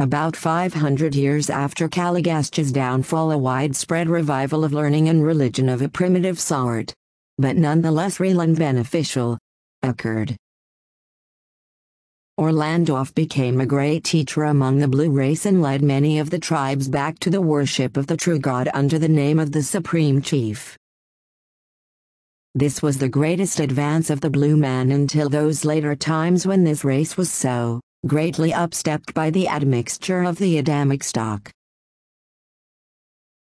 About 500 years after Caligastus' downfall, a widespread revival of learning and religion of a primitive sort, but nonetheless real and beneficial, occurred. Orlandorff became a great teacher among the blue race and led many of the tribes back to the worship of the true God under the name of the Supreme Chief. This was the greatest advance of the blue man until those later times when this race was so greatly upstepped by the admixture of the Adamic stock.